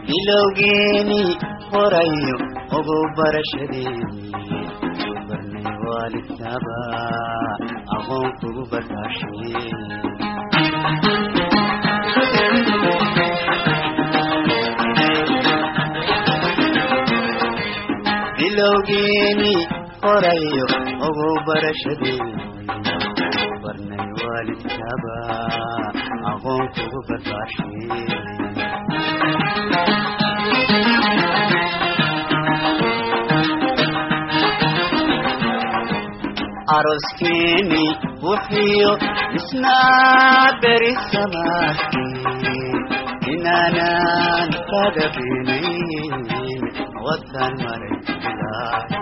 bilowgeeni horayo ugu barashadeeni barnay waalidnaba aqoon kugu barbaashay bilowgeeni horayo ugu barashadeeni barnay waalidnaba aqoon kugu barbaashay aroskeni wuxiyo isnaaberi samaaki inaanan kaga beenayn wadan maray ilaahay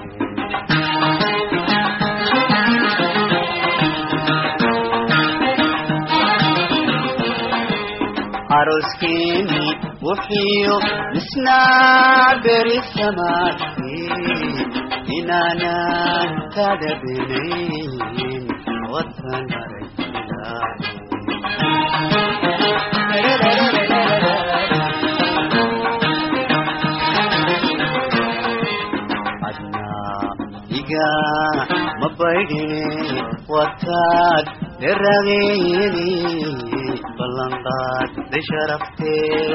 aroskeni wuxiyo isnaaberi samaaki inaanan kaga beenayn wadan maray adnaa iga mabaydhine wataad derageeni ballanqaad dasharaftee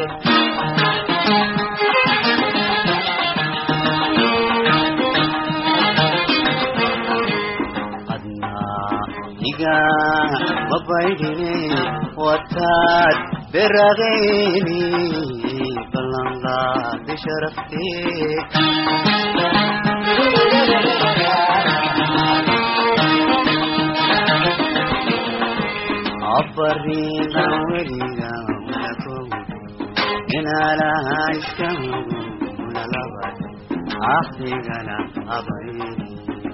mabaydhine wataad derageeni ballanqaad dasharaftee abariga weliga unakogu inaalaha iskamugu ulalabad ahdigana abayni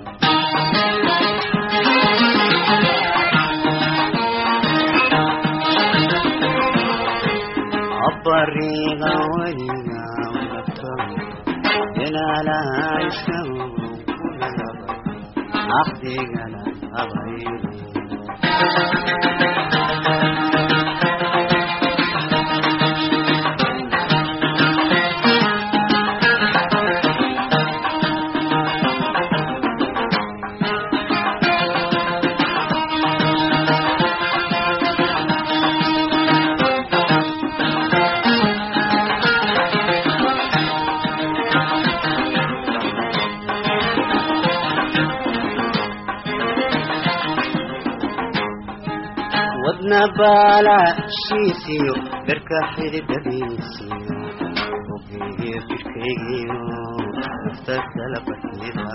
abariga weliga unakogu inaalaha iskamugu ulalabad ahdigana abayni wadnabala shiisiyo berka xididadiisiyo ogeeyo jirkaygiyo nafta kala batida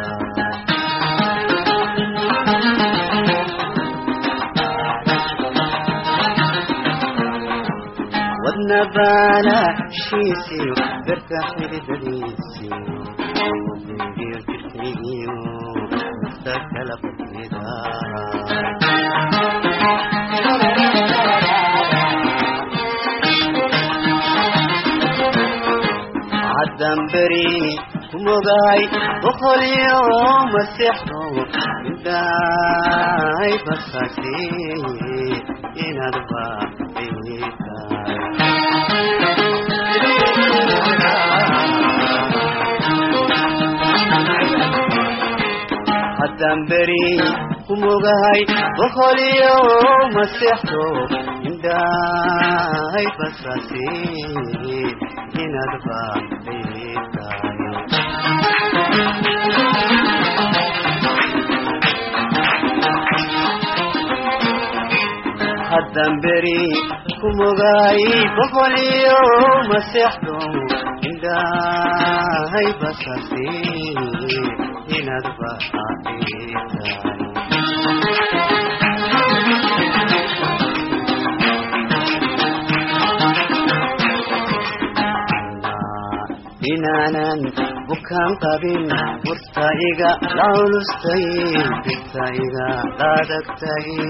wadnabala shiisiyo berka xididadiisiyo ogeeyo jirkaygiyo nafta kala batida عدنبري كموغاي بخليو مسيحو داي بساسي إنادبا عدنبري كموغاي بخليو مسيحو داي بساسي إنادبا الدنبري كموغاي بخليو مسيحدو إندا هاي بساسي ينادبا إنانا بكام قابين مرتايقا لولستي بكتايقا لا دكتاي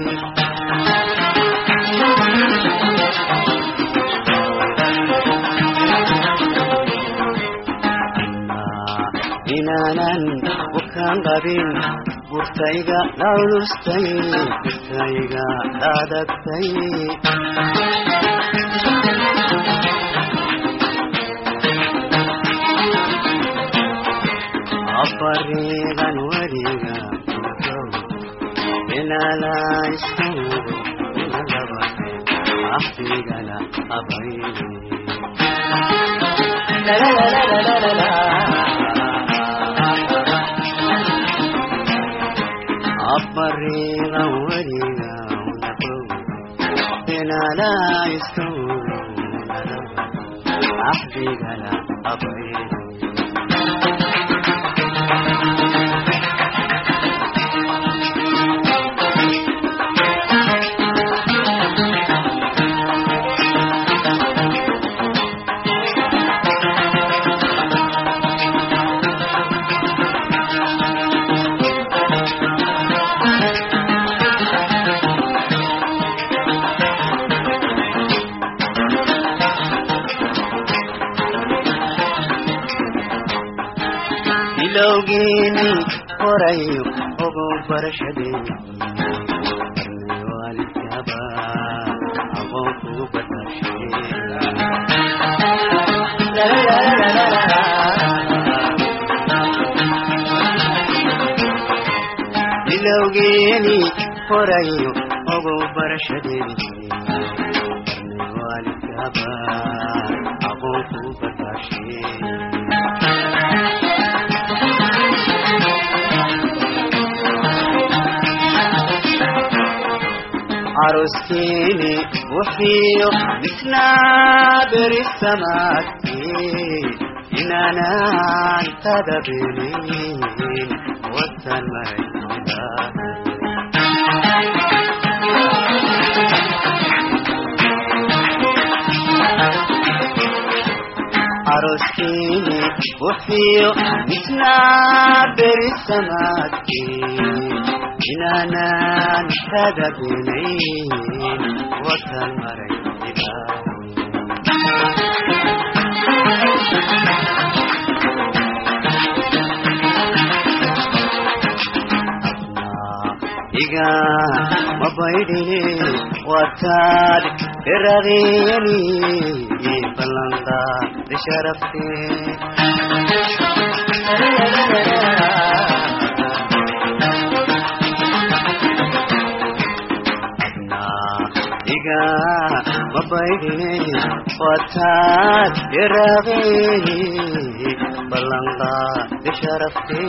إنانا بكام قابين مرتايقا لولستي بكتايقا لا دكتاي لا يستوب أحتيجنا أبيني لا لا لا لا لا لا لا أبرينا ورينا ونقول بنا لا يستوب أحتيجنا أبيني لوجيني قريب أبو برشدي والد أبا أبوك بتشي لا لا لا لا لا لوجيني قريب أبو برشدي والد أبا أبوك بتشي عروسيني وفيو بسنابر السماء إننا تدبرين والتنمي عروسيني وفيو بسنابر السماء إننا نهتدى بنين وكالمرين إيجا مبايديني واتاد الرغيني بلندا لشرفتي مبايديني واتاد الرغيني بلندا لشرفتي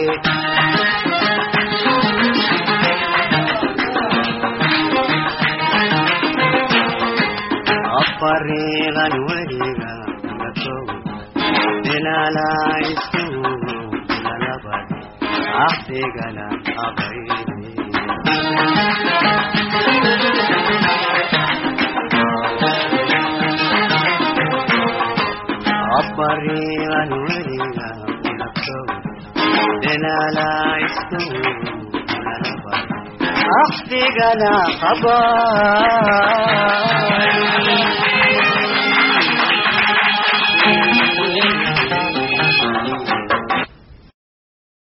أفريغا وليغا نكو إلا لا يستوب إلا لبد أحتيغنا أبيني أفريغا وليغا نكو إلا لا يستوب إلا لبد أحتيغنا أبيني